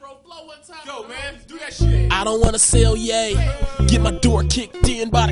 Afro flow one time. Go, man. Do that shit. I don't wanna sell yay. Get my door kicked in by the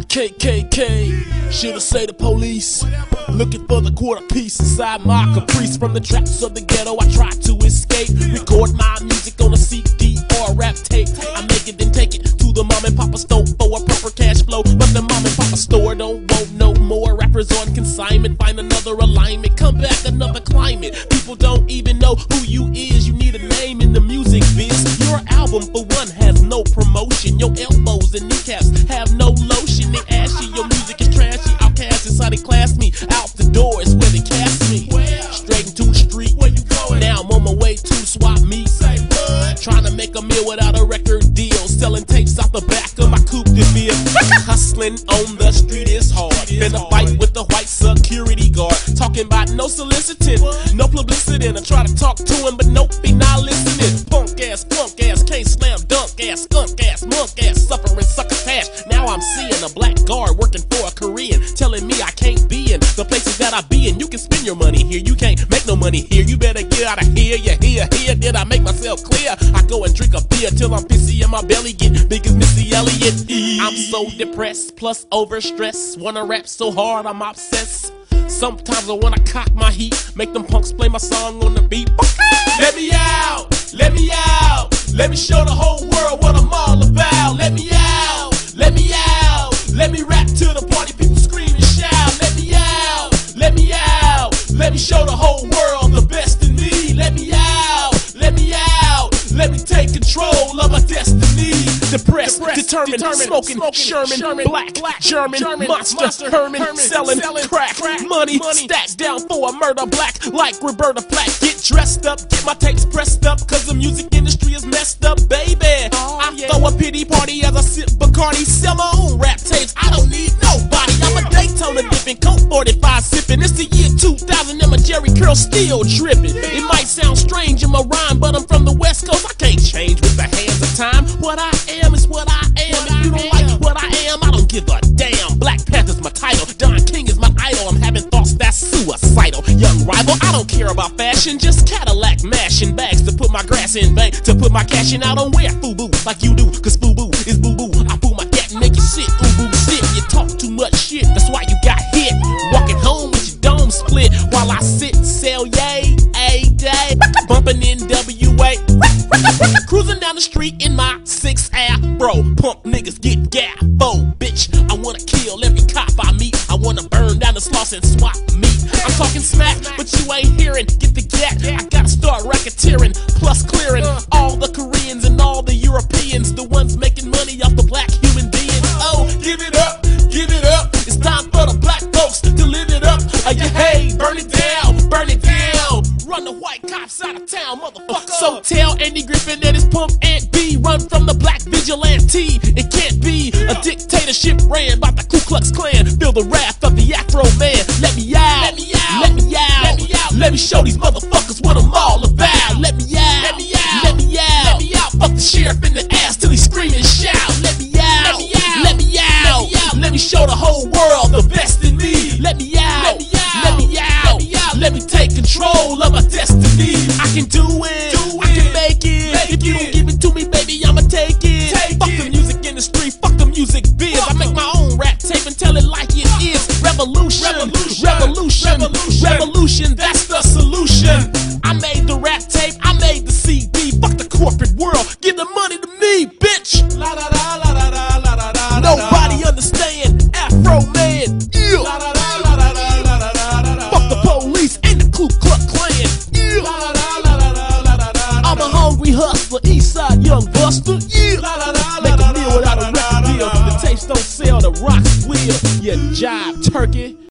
KKK. Shoulda say the police. Looking for the quarter piece inside my caprice. From the traps of the ghetto, I try to escape. Record my music on a CD or a rap tape. I make it then take it to the mom and papa store for a proper cash flow. But the mom and papa store don't want no more rappers on consignment. Find another alignment, come back another climate. People don't even know who you is. You need a name in the music biz. Your album for one has no promotion. Your elbows and kneecaps have no lotion. They ashy, your music is trashy. Outcast is how they class me. Out the door is where they cast me. Straight into the street. Where you going? Now I'm on my way to swap meet. Say what? Trying to make a meal without a record deal. Selling tapes out the back of my coupe de ville. Hustling on the street is hard. Been a fight with the white security guard. Talking about no soliciting, no publicity. I try to talk to him, but nope, he not listening. Punk ass, can't slam dunk ass, skunk ass, monk ass, suffering sucker hash. Now I'm seeing a black guard working for a Korean, telling me I can't be in the places that I be in. You can spend your money here, you can't make no money here. You better get out of here, you here. Did I make myself clear? I go and drink a beer till I'm pissy and my belly get big as Missy Elliott. I'm so depressed, plus overstressed. Wanna rap so hard, I'm obsessed. Sometimes I wanna cock my heat, make them punks play my song on the beat. Let me out, let me out, let me show the whole world what I'm all about. Let me out, let me out, let me rap to the party, people scream and shout. Let me out, let me out, let me show the whole world the best in me. Let me out, let me out, let me take control of my destiny. Depressed, determined, smoking Sherman, black, German, monster, Herman, selling crack, money stacked down for a murder, black like Roberta Flack. Get dressed up, get my tapes pressed up, cause the music industry is messed up, baby. I throw a pity party as I sip Bacardi, sell my own rap tapes, I don't need nobody. I'm a Daytona dipping, Coke 45 sipping. It's the year 2000 and my Jerry curl still dripping. It might sound strange in my rhyme, but I'm from the West Coast, I can't change with the hands of time. What I am is what I am. If you don't like what I am, I don't give a damn. Black Panther's my title, Don King is my idol. I'm having thoughts that's suicidal. Young rival, I don't care about fashion, just Cadillac mashing bags to put my grass in bank, to put my cash in. I don't wear FUBU like you do, cause FUBU is boo-boo. I fool my gat and make you sit, ooh-boo sit. You talk too much shit, that's why you got hit. Walking home with your dome split while I sit and sell yay a day. Bumping NWA, cruising down the street in my 6 Afro. Pump niggas get gaffo, bitch. I wanna kill every cop I meet. I wanna burn down the sloths and swap meat. I'm talking smack, but you ain't hearing. Get the gat, I gotta start racketeering, plus clearing all the Koreans and all the Europeans, the ones making money off the black human being. Oh, give it up, give it up. It's time for the black folks to live it up. Yeah, hey, burn it down, burn it down. Run the white cops out of town, motherfucker. So tell Andy Griffin that his pump Aunt B run from the black vigilante. It can't be a dictatorship ran by the Ku Klux Klan. Feel the wrath of the Afro man. Let me out, let me out, let me out, let me out. Let me show these motherfuckers what I'm all about. Let me out, let me out, let me out, let me out. Fuck the sheriff in the ass till he scream and shout. Let me out, let me out, let me out, let me out. Let me show the whole world the best in me. Let me out, let me out, let me out, let me out. Let me take control of my destiny. I can do it, I can make it. If you don't give it to me, baby, I'ma take it. Fuck the music industry, fuck the music biz. I make my own rap tape and tell it like it is. Revolution, revolution, revolution, that's the solution. I made the rap tape, I made the CD. Fuck the corporate world, give the money to me, bitch. Nobody understand Afro man. Fuck the police and the Ku Klux Klan. I'm a hungry hustler, Eastside young buster. Make a meal without a record deal. The tapes don't sell, the rocks will. You jive turkey.